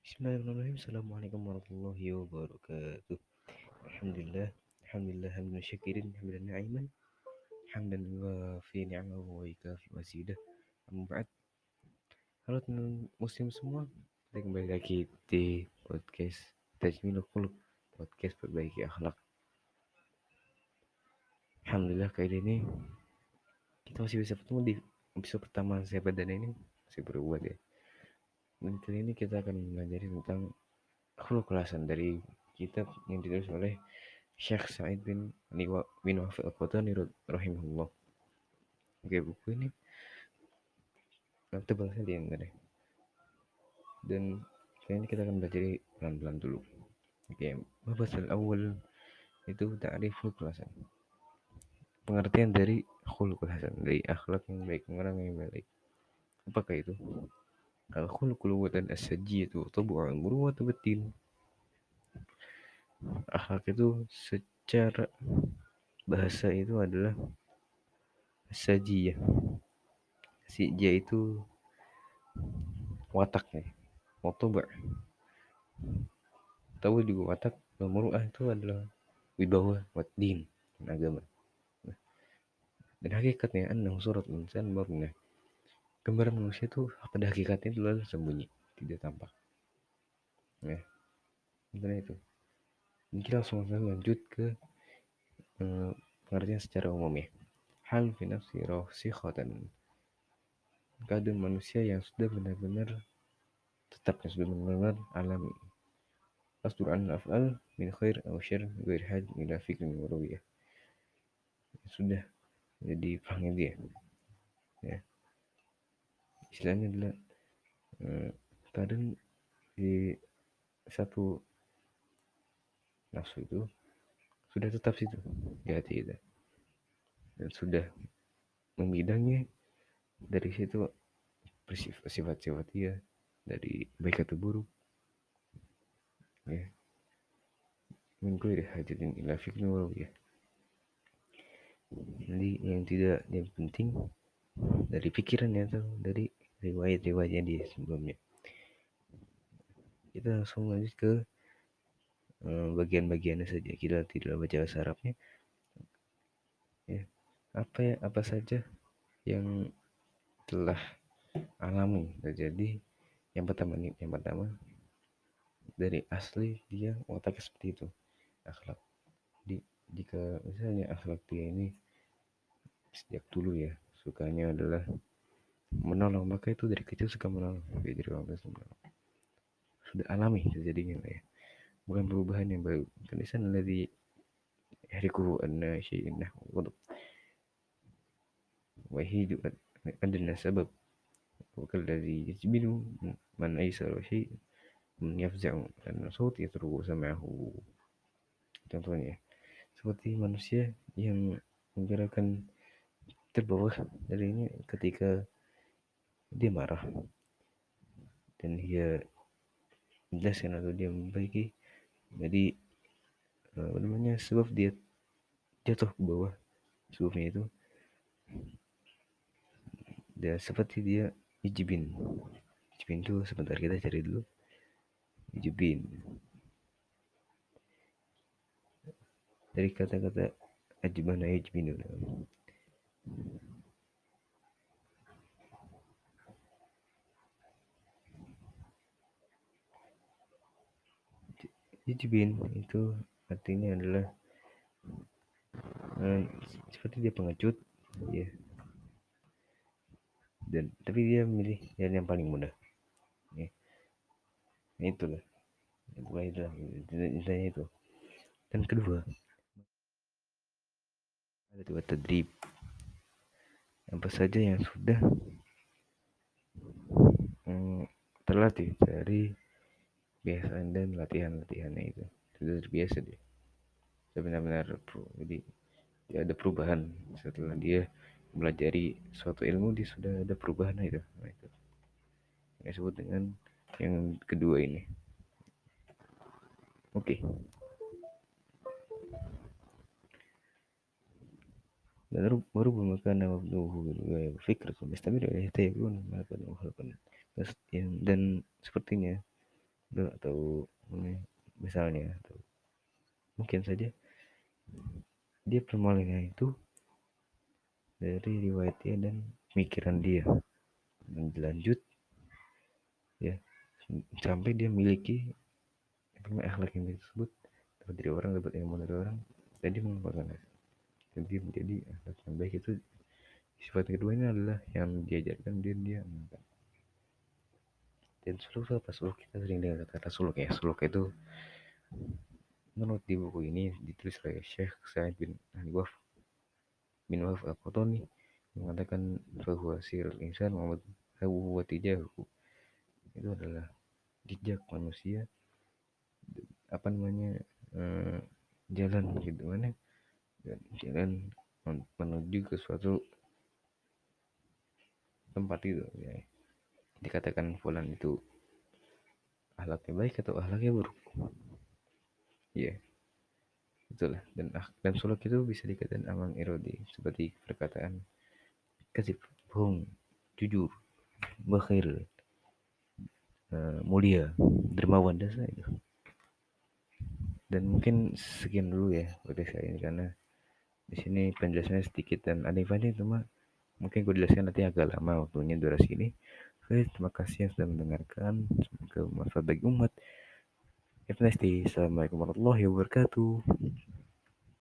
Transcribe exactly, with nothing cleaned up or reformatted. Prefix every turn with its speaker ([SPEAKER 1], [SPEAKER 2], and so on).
[SPEAKER 1] Bismillahirrahmanirrahim. Assalamualaikum warahmatullahi wabarakatuh. Alhamdulillah. Alhamdulillah hamdan syakirin hamdan na'iman hamdan yuwafi ni'amahu wa yukafi mazidah. Amma ba'd. Halo teman muslim semua. Kita kembali lagi di podcast Tajmilul Qulub, podcast perbaiki akhlak. Alhamdulillah kali ini kita masih bisa bertemu di episode pertama saya pada ini masih berubah ya. Dan kali ini kita akan mempelajari tentang khuluqul hasan dari kitab yang ditulis oleh Syekh Sa'id bin Niwa bin Wafid Al-Qadani rahimahullah. Oke, buku ini tebal sekali yang ada. Dan kayaknya kita akan belajar pelan-pelan dulu. Oke, pembahasan awal itu ta'riful hasan. Pengertian dari khuluqul hasan, dari akhlak yang baik, orang yang baik. Apakah itu? Al-khuluqul lughatan as-sajiyatu tabu'u al-murwatu batin. Akhlak itu secara bahasa itu adalah sajiyah. Sijia itu wataknya, motoba. Tahu juga watak muruah itu adalah wibawa wat din, agama. Nah, dan hakikatnya annahu surat insan murna. Gambaran manusia itu pada hakikatnya itu adalah sembunyi, tidak tampak. Ya, intinya itu. Dan kita langsung lanjut ke eh, pengertian secara umum ya. Hal fi nafsi rasikhatan. Keadaan manusia yang sudah benar-benar tetap, yang sudah benar-benar alami. Asdur an af'al min khair aw syarr ghair haj ila fikrin wa ruwiyah. Sudah jadi panggil dia. Ya. Istilahnya adalah eh, kadang di satu nafsu itu sudah tetap situ di hati kita dan sudah membidangi dari situ sifat-sifat dia dari baik atau buruk ya, min ghairi hajatin ila fikrin wa ruwiyah. Jadi yang tidak yang penting dari pikirannya atau dari riwayat-riwayatnya dia sebelumnya. Kita langsung lanjut ke uh, bagian-bagiannya saja. Kita tidak baca bahasa Arabnya. Ya. Apa ya, apa saja yang telah alami terjadi. Yang pertama nih, yang pertama dari asli dia otaknya seperti itu, akhlak. Di, jika misalnya akhlak dia ini sejak dulu ya sukanya adalah menolong, maka itu dari kecil suka menolong, dari orang tua menolong. Sudah alami terjadinya ya, bukan perubahan yang baru. Kan di sana di yahriku anna syai'in nahwu wa hidu adna sabab wa kalladhi yajbilu man aysara syai' man yafza'u dan saut yatruku sama'ahu. Contohnya seperti manusia yang menggerakkan terbawa dari ini ketika dia marah dan dia menjelaskan atau dia membaiki, jadi apa namanya, sebab dia jatuh ke bawah, sebabnya itu dia seperti dia ijibin. Ijibin itu sebentar kita cari dulu. Ijibin dari kata-kata ajibana ijibin. Ijibin itu artinya adalah eh, seperti dia pengecut ya, dan tapi dia memilih jalan yang paling mudah ya. Nah, itulah bukan itulah intinya itu. Dan kedua ada dua tadrib, apa saja yang sudah hmm, terlatih dari kebiasaan dan latihan-latihannya itu sudah terbiasa dia, sudah benar-benar pro. Jadi tidak ada perubahan setelah dia belajari suatu ilmu, dia sudah ada perubahan itu. Nah, itu yang disebut dengan yang kedua ini. Oke. Okay. Dan baru memakan mabnuhu fikr mustamir ya tayun melakukan dan sepertinya atau misalnya atau mungkin saja dia permalingnya itu dari riwayatnya dan pemikiran dia dan dilanjut ya sampai dia miliki akhlak yang tersebut dapat dari orang, dapat ilmu dari orang, jadi mengamalkan jadi menjadi akhlak yang baik. Itu sifat kedua ini adalah yang diajarkan dia dia amalkan. Dan suluk apa? Suluk kita sering dengar kata suluk ya. Suluk itu menurut di buku ini ditulis oleh Syekh Sa'id bin Wahf bin Wahf Al-Qahtani mengatakan bahwa sirul insan Muhammad Hawu Tijahu itu adalah jejak manusia, apa namanya, eh, jalan gitu mana jalan menuju ke suatu tempat itu ya. Dikatakan fulan itu akhlaknya baik atau akhlaknya buruk ya, itulah. Dan dan suluk itu bisa dikatakan amal irodi seperti perkataan kasih, bohong, jujur, bakhil, uh, mulia, dermawan, dan itu. Dan mungkin sekian dulu ya podcast saya ini karena di sini penjelasannya sedikit dan ada yang panjang, cuma mungkin gue jelaskan nanti agak lama waktunya durasi ini. Oke, terima kasih yang sudah mendengarkan. Semoga bermanfaat bagi umat. Have a nice day. Assalamualaikum warahmatullahi wabarakatuh.